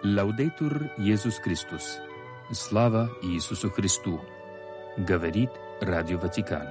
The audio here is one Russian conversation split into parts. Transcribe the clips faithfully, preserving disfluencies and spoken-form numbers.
Лаудейтур Иисус Христос. Слава Иисусу Христу. Говорит Радио Ватикан.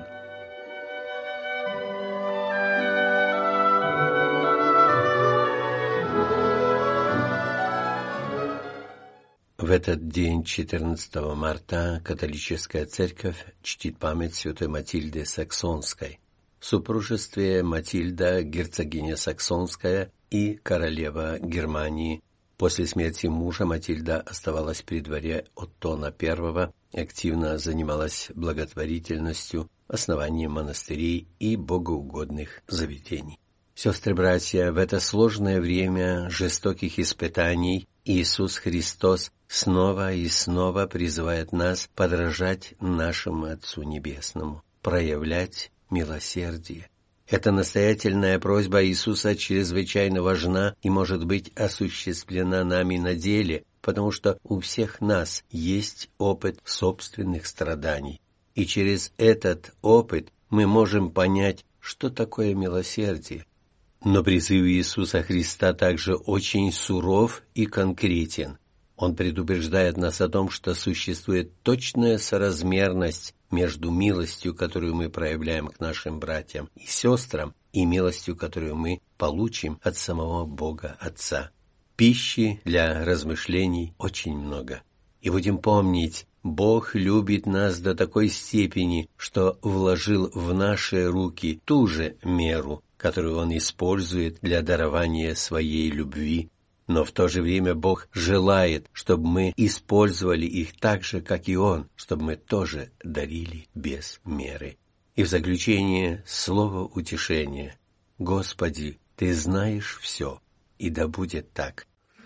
В этот день, четырнадцатого марта, католическая церковь чтит память святой Матильды Саксонской. В супружестве Матильда, герцогиня Саксонская и королева Германии. После смерти мужа Матильда оставалась при дворе Оттона I, активно занималась благотворительностью, основанием монастырей и богоугодных заведений. Сестры-братья, в это сложное время жестоких испытаний Иисус Христос снова и снова призывает нас подражать нашему Отцу Небесному, проявлять милосердие. Эта настоятельная просьба Иисуса чрезвычайно важна и может быть осуществлена нами на деле, потому что у всех нас есть опыт собственных страданий. И через этот опыт мы можем понять, что такое милосердие. Но призыв Иисуса Христа также очень суров и конкретен. Он предупреждает нас о том, что существует точная соразмерность между милостью, которую мы проявляем к нашим братьям и сестрам, и милостью, которую мы получим от самого Бога Отца. Пищи для размышлений очень много. И будем помнить, Бог любит нас до такой степени, что вложил в наши руки ту же меру, которую Он использует для дарования своей любви. Но в то же время Бог желает, чтобы мы использовали их так же, как и Он, чтобы мы тоже дарили без меры. И в заключение слово утешения. Господи, Ты знаешь все, и да будет так.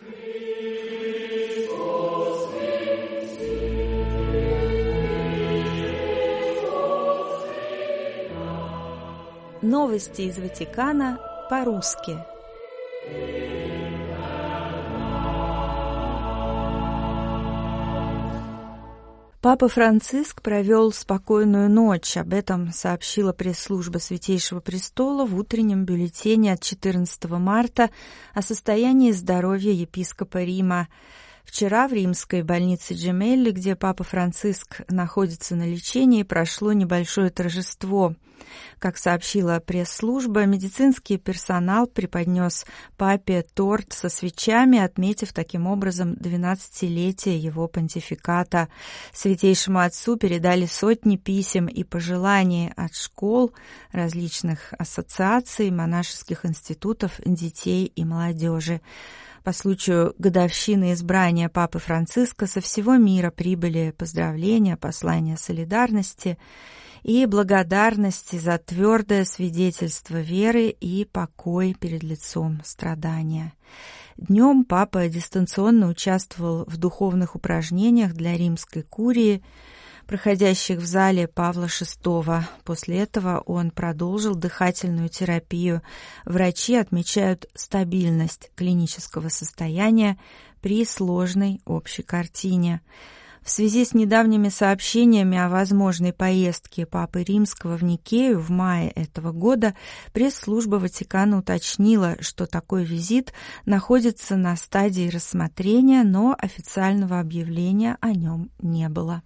Новости из Ватикана по-русски. Папа Франциск провел спокойную ночь. Об этом сообщила пресс-служба Святейшего Престола в утреннем бюллетене от четырнадцатого марта о состоянии здоровья епископа Рима. Вчера в римской больнице Джемелли, где папа Франциск находится на лечении, прошло небольшое торжество. Как сообщила пресс-служба, медицинский персонал преподнес папе торт со свечами, отметив таким образом двенадцатилетие его понтификата. Святейшему Отцу передали сотни писем и пожеланий от школ, различных ассоциаций, монашеских институтов, детей и молодежи. По случаю годовщины избрания Папы Франциска со всего мира прибыли поздравления, послания солидарности и благодарности за твердое свидетельство веры и покой перед лицом страдания. Днем Папа дистанционно участвовал в духовных упражнениях для римской курии, проходящих в зале Павла шестого. После этого он продолжил дыхательную терапию. Врачи отмечают стабильность клинического состояния при сложной общей картине. В связи с недавними сообщениями о возможной поездке Папы Римского в Никею в мае этого года пресс-служба Ватикана уточнила, что такой визит находится на стадии рассмотрения, но официального объявления о нем не было.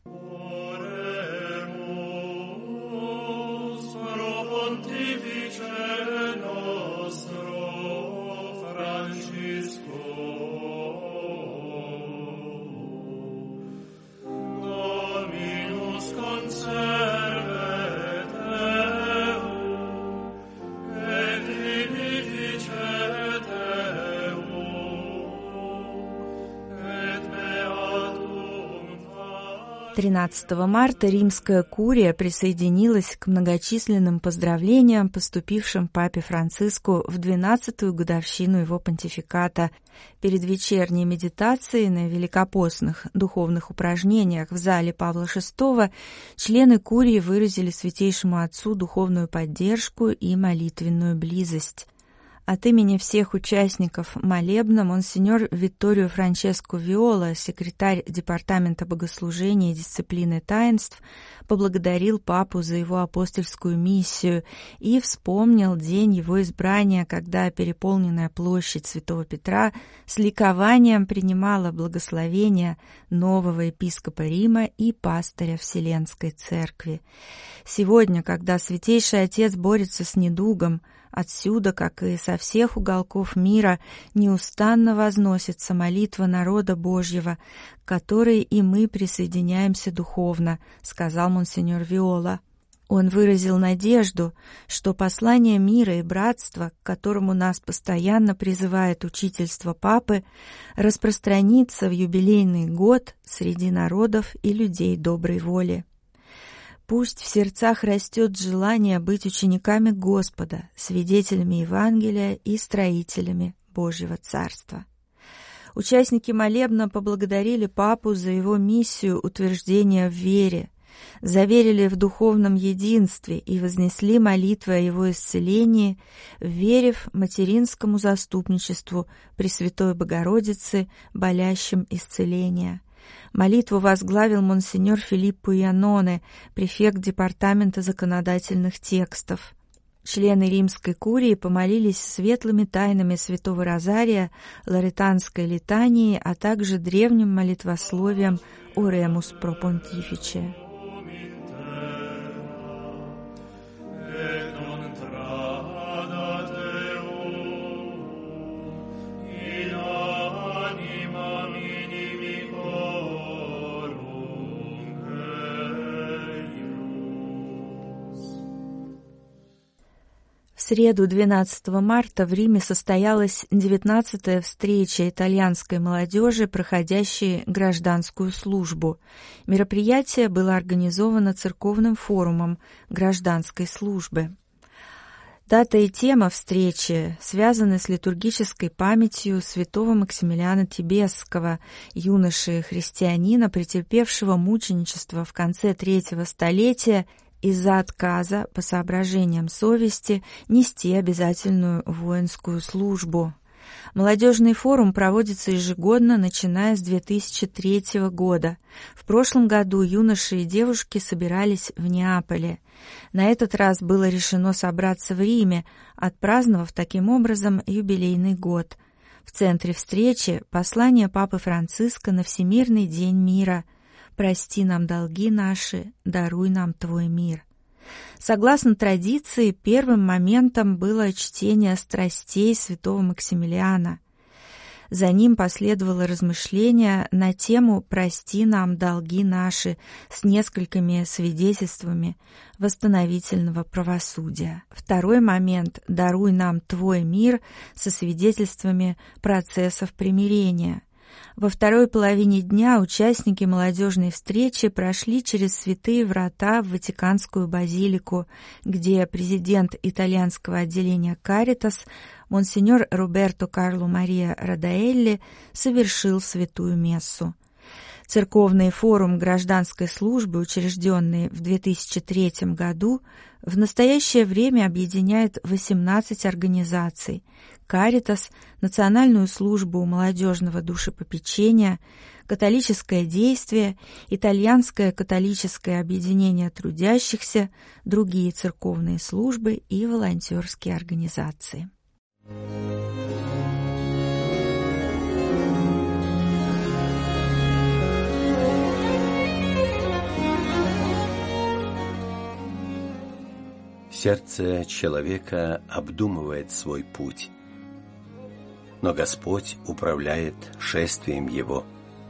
тринадцатого марта римская курия присоединилась к многочисленным поздравлениям, поступившим папе Франциску в двенадцатую годовщину его понтификата. Перед вечерней медитацией на великопостных духовных упражнениях в зале Павла шестого члены курии выразили Святейшему Отцу духовную поддержку и молитвенную близость. От имени всех участников молебна монсеньор Витторио Франческо Виола, секретарь Департамента богослужения и дисциплины таинств, поблагодарил папу за его апостольскую миссию и вспомнил день его избрания, когда переполненная площадь Святого Петра с ликованием принимала благословение нового епископа Рима и пастыря Вселенской Церкви. Сегодня, когда Святейший Отец борется с недугом, отсюда, как и со всех уголков мира, неустанно возносится молитва народа Божьего, к которой и мы присоединяемся духовно, сказал монсеньор Виола. Он выразил надежду, что послание мира и братства, к которому нас постоянно призывает учительство Папы, распространится в юбилейный год среди народов и людей доброй воли. Пусть в сердцах растет желание быть учениками Господа, свидетелями Евангелия и строителями Божьего Царства. Участники молебна поблагодарили Папу за его миссию утверждения в вере, заверили в духовном единстве и вознесли молитвы о его исцелении, верив материнскому заступничеству Пресвятой Богородицы, болящим исцеления. Молитву возглавил монсеньор Филиппо Яноне, префект Департамента законодательных текстов. Члены Римской курии помолились светлыми тайнами Святого Розария, Лоретанской литании, а также древним молитвословием «Ореmus pro Pontifice». В среду двенадцатого марта в Риме состоялась девятнадцатая встреча итальянской молодежи, проходящей гражданскую службу. Мероприятие было организовано церковным форумом гражданской службы. Дата и тема встречи связаны с литургической памятью святого Максимилиана Тибесского, юноши-христианина, претерпевшего мученичество в конце третьего столетия из-за отказа по соображениям совести нести обязательную воинскую службу. Молодежный форум проводится ежегодно, начиная с две тысячи третьего года. В прошлом году юноши и девушки собирались в Неаполе. На этот раз было решено собраться в Риме, отпраздновав таким образом юбилейный год. В центре встречи послание Папы Франциска на Всемирный день мира «Прости нам долги наши, даруй нам Твой мир». Согласно традиции, первым моментом было чтение страстей святого Максимилиана. За ним последовало размышление на тему «Прости нам долги наши» с несколькими свидетельствами восстановительного правосудия. Второй момент «Даруй нам Твой мир» со свидетельствами процессов примирения. Во второй половине дня участники молодежной встречи прошли через святые врата в Ватиканскую базилику, где президент итальянского отделения «Каритас» монсеньор Роберто Карло Мария Радаэлли совершил святую мессу. Церковный форум гражданской службы, учрежденный в две тысячи третьем году, в настоящее время объединяет восемнадцать организаций: «Каритас», Национальную службу молодежного душепопечения, «Католическое действие», Итальянское католическое объединение трудящихся, другие церковные службы и волонтерские организации. Сердце человека обдумывает свой путь, но Господь управляет шествием его.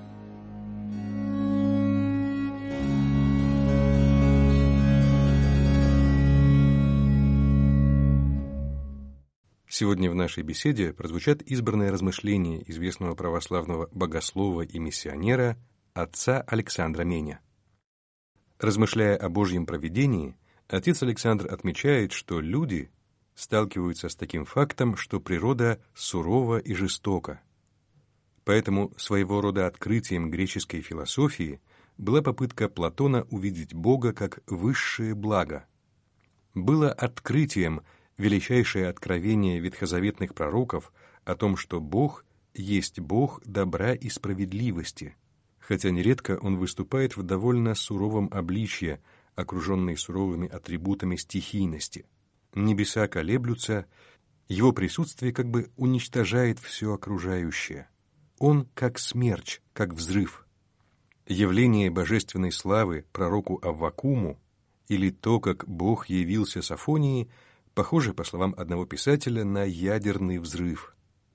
Сегодня в нашей беседе прозвучат избранные размышления известного православного богослова и миссионера отца Александра Меня. Размышляя о Божьем провидении, отец Александр отмечает, что люди сталкиваются с таким фактом, что природа сурова и жестока. Поэтому своего рода открытием греческой философии была попытка Платона увидеть Бога как высшее благо. Было открытием величайшее откровение ветхозаветных пророков о том, что Бог есть Бог добра и справедливости, хотя нередко Он выступает в довольно суровом обличье, окруженный суровыми атрибутами стихийности. Небеса колеблются, Его присутствие как бы уничтожает все окружающее. Он как смерч, как взрыв. Явление божественной славы пророку Аввакуму или то, как Бог явился Софонии, похоже, по словам одного писателя, на ядерный взрыв.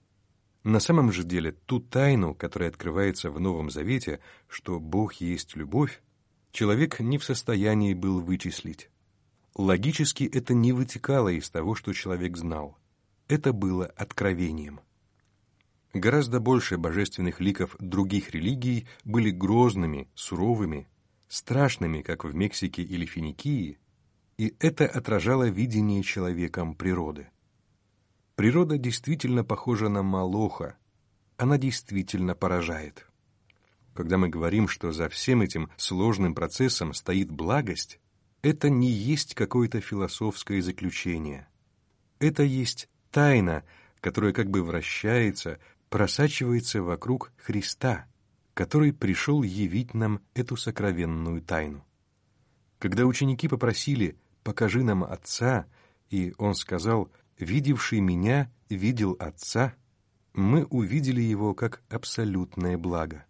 На самом же деле, ту тайну, которая открывается в Новом Завете, что Бог есть любовь, человек не в состоянии был вычислить. Логически это не вытекало из того, что человек знал. Это было откровением. Гораздо больше божественных ликов других религий были грозными, суровыми, страшными, как в Мексике или Финикии, и это отражало видение человеком природы. Природа действительно похожа на Молоха, она действительно поражает. Когда мы говорим, что за всем этим сложным процессом стоит благость, это не есть какое-то философское заключение. Это есть тайна, которая как бы вращается, просачивается вокруг Христа, который пришел явить нам эту сокровенную тайну. Когда ученики попросили «покажи нам Отца», и Он сказал «видевший меня видел Отца», мы увидели Его как абсолютное благо.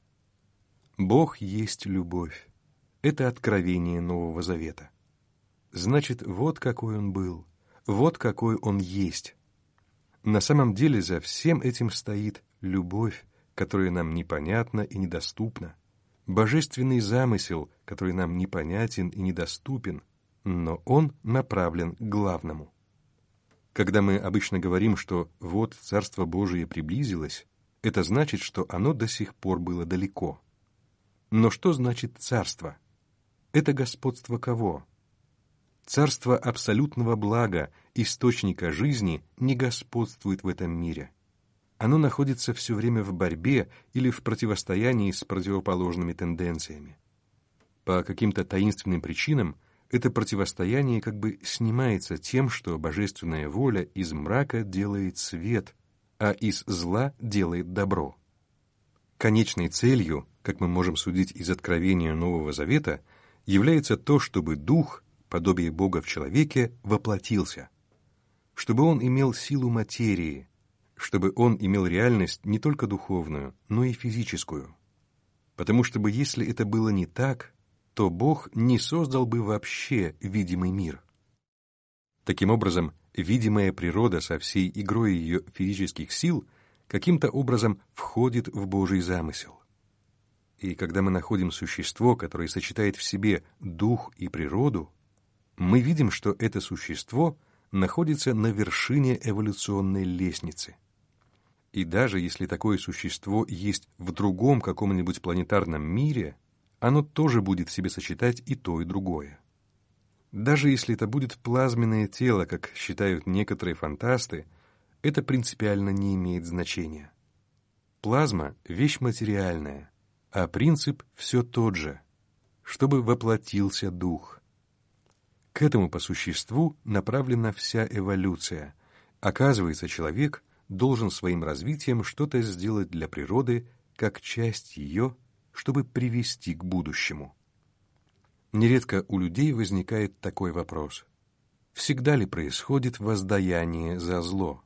Бог есть любовь. Это откровение Нового Завета. Значит, вот какой Он был, вот какой Он есть. На самом деле за всем этим стоит любовь, которая нам непонятна и недоступна, божественный замысел, который нам непонятен и недоступен, но он направлен к главному. Когда мы обычно говорим, что вот Царство Божие приблизилось, это значит, что оно до сих пор было далеко. Но что значит царство? Это господство кого? Царство абсолютного блага, источника жизни, не господствует в этом мире. Оно находится все время в борьбе или в противостоянии с противоположными тенденциями. По каким-то таинственным причинам это противостояние как бы снимается тем, что божественная воля из мрака делает свет, а из зла делает добро. Конечной целью, как мы можем судить из откровения Нового Завета, является то, чтобы Дух, подобие Бога в человеке, воплотился, чтобы он имел силу материи, чтобы он имел реальность не только духовную, но и физическую. Потому что если это было не так, то Бог не создал бы вообще видимый мир. Таким образом, видимая природа со всей игрой ее физических сил каким-то образом входит в Божий замысел. И когда мы находим существо, которое сочетает в себе дух и природу, мы видим, что это существо находится на вершине эволюционной лестницы. И даже если такое существо есть в другом каком-нибудь планетарном мире, оно тоже будет в себе сочетать и то, и другое. Даже если это будет плазменное тело, как считают некоторые фантасты, это принципиально не имеет значения. Плазма — вещь материальная, а принцип все тот же, чтобы воплотился дух. К этому по существу направлена вся эволюция. Оказывается, человек должен своим развитием что-то сделать для природы, как часть ее, чтобы привести к будущему. Нередко у людей возникает такой вопрос: всегда ли происходит воздаяние за зло?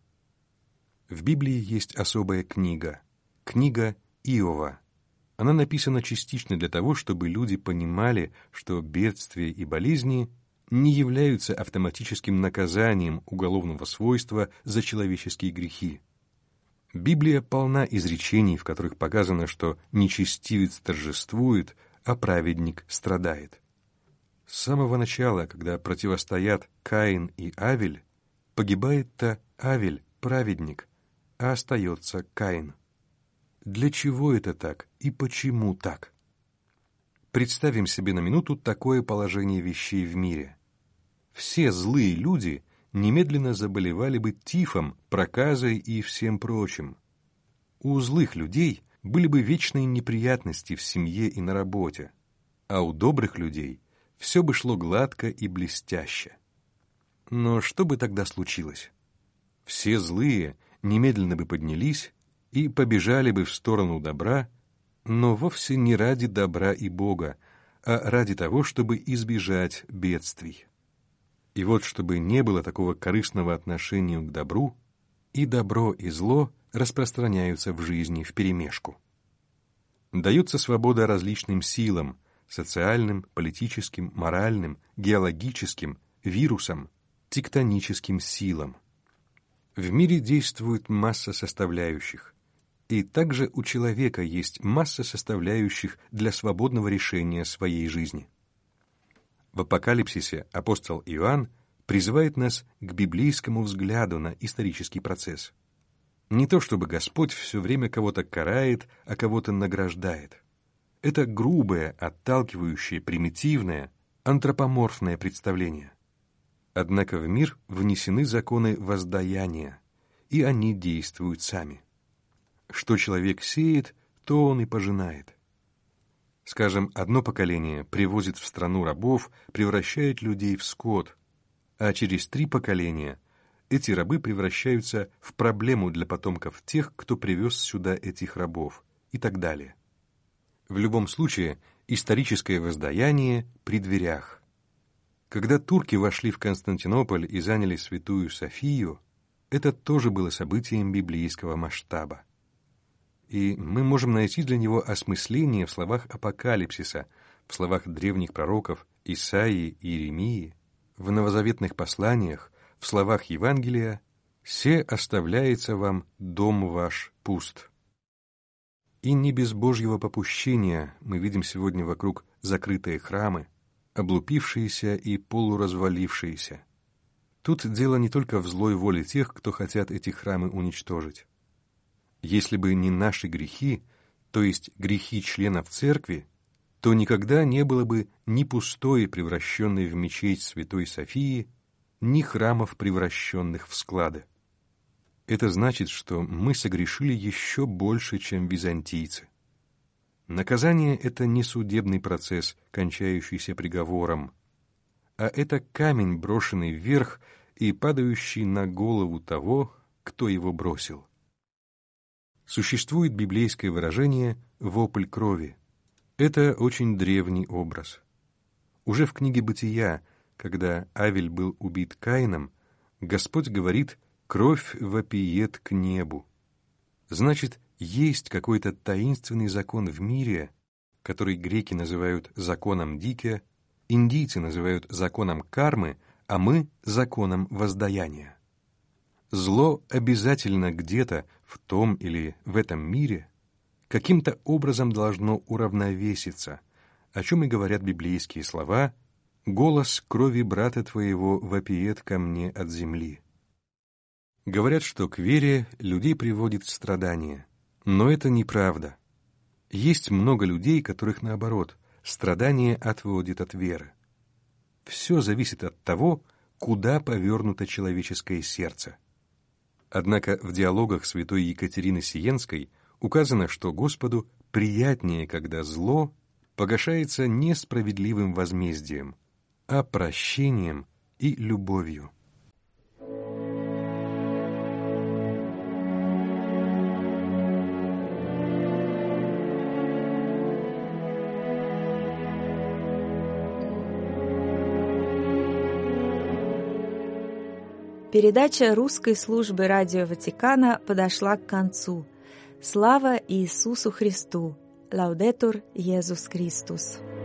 В Библии есть особая книга, книга Иова. Она написана частично для того, чтобы люди понимали, что бедствия и болезни не являются автоматическим наказанием уголовного свойства за человеческие грехи. Библия полна изречений, в которых показано, что нечестивец торжествует, а праведник страдает. С самого начала, когда противостоят Каин и Авель, погибает-то Авель, праведник, а остается Каин. Для чего это так и почему так? Представим себе на минуту такое положение вещей в мире. Все злые люди немедленно заболевали бы тифом, проказой и всем прочим. У злых людей были бы вечные неприятности в семье и на работе, а у добрых людей все бы шло гладко и блестяще. Но что бы тогда случилось? Все злые немедленно бы поднялись и побежали бы в сторону добра, но вовсе не ради добра и Бога, а ради того, чтобы избежать бедствий. И вот, чтобы не было такого корыстного отношения к добру, и добро, и зло распространяются в жизни вперемешку. Дается свобода различным силам — социальным, политическим, моральным, геологическим, вирусам, тектоническим силам. В мире действует масса составляющих, и также у человека есть масса составляющих для свободного решения своей жизни. В Апокалипсисе апостол Иоанн призывает нас к библейскому взгляду на исторический процесс. Не то чтобы Господь все время кого-то карает, а кого-то награждает. Это грубое, отталкивающее, примитивное, антропоморфное представление. Однако в мир внесены законы воздаяния, и они действуют сами. Что человек сеет, то он и пожинает. Скажем, одно поколение привозит в страну рабов, превращает людей в скот, а через три поколения эти рабы превращаются в проблему для потомков тех, кто привез сюда этих рабов, и так далее. В любом случае, историческое воздаяние при дверях. Когда турки вошли в Константинополь и заняли Святую Софию, это тоже было событием библейского масштаба. И мы можем найти для него осмысление в словах Апокалипсиса, в словах древних пророков Исаии и Иеремии, в новозаветных посланиях, в словах Евангелия «Се оставляется вам дом ваш пуст». И не без Божьего попущения мы видим сегодня вокруг закрытые храмы, облупившиеся и полуразвалившиеся. Тут дело не только в злой воле тех, кто хотят эти храмы уничтожить. Если бы не наши грехи, то есть грехи членов церкви, то никогда не было бы ни пустой, превращенной в мечеть Святой Софии, ни храмов, превращенных в склады. Это значит, что мы согрешили еще больше, чем византийцы. Наказание — это не судебный процесс, кончающийся приговором, а это камень, брошенный вверх и падающий на голову того, кто его бросил. Существует библейское выражение «вопль крови». Это очень древний образ. Уже в книге «Бытия», когда Авель был убит Каином, Господь говорит «кровь вопиет к небу». Значит, есть какой-то таинственный закон в мире, который греки называют законом Дике, индийцы называют законом кармы, а мы — законом воздаяния. Зло обязательно где-то, в том или в этом мире, каким-то образом должно уравновеситься, о чем и говорят библейские слова «голос крови брата твоего вопиет ко мне от земли». Говорят, что к вере людей приводит страдание, но это неправда. Есть много людей, которых наоборот, страдание отводит от веры. Все зависит от того, куда повернуто человеческое сердце. Однако в диалогах святой Екатерины Сиенской указано, что Господу приятнее, когда зло погашается не справедливым возмездием, а прощением и любовью. Передача русской службы Радио Ватикана подошла к концу. Слава Иисусу Христу! Лаудетур Иисус Христос!